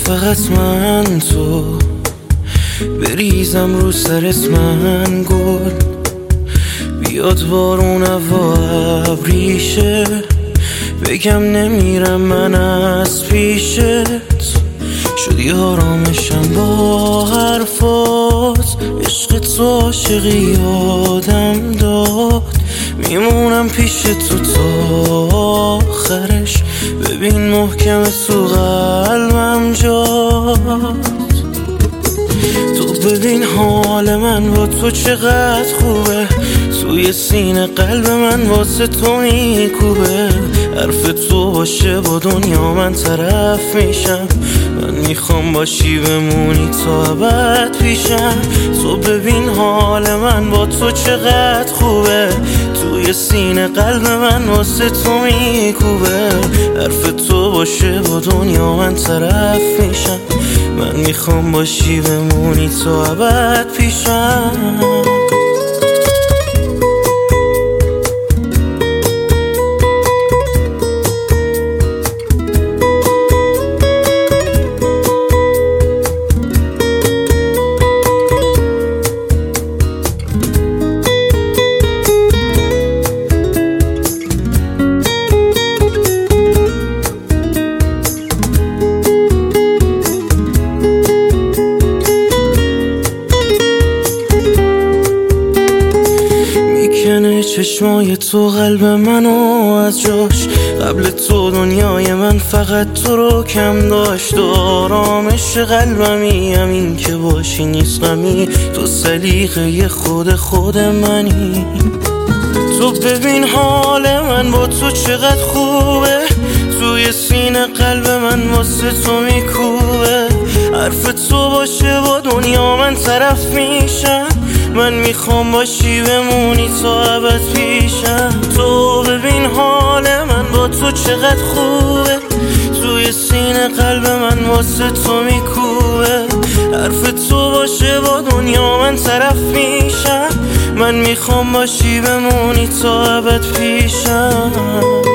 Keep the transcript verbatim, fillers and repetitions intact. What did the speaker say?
فقط من تو بریزم رو سرت من گل، بیاد بارون و ابریشه، بگم نمیرم من از پیشت. شدی آرامشم با حرفات، عشق تو عاشقی یادم داد، میمونم پیش تو تا آخرش، ببین محکم تو قلبم جاد. تو ببین حال من با تو چقدر خوبه، توی سینه قلب من واسه تو میکوبه. حرف تو باشه با دنیا من طرف میشم، من میخوام باشی بمونی تا ابد پیشم. تو ببین حال من با تو چقدر خوبه، توی سینه قلب من واسه تو میکوبه. حرف تو باشه با دنیا من طرف میشم، من میخوام باشی بمونی تا ابد پیشم. چشمای تو قلب منو از جاش، قبل تو دنیای من فقط تو رو کم داشت. و آرامش قلبمی همین که باشی نیست غمی، تو سلیقه خود خود منی. تو ببین حال من با تو چقدر خوبه، توی سینه قلب من واسه تو میکوبه. حرف تو باشه با دنیا من طرف میشم، من میخوام باشی بمونی تا ابد پیشم. تو ببین حال من با تو چقدر خوبه، توی سینه قلب من واسه تو میکوبه. حرف تو باشه با دنیا من طرف میشم، من میخوام باشی بمونی تا ابد پیشم.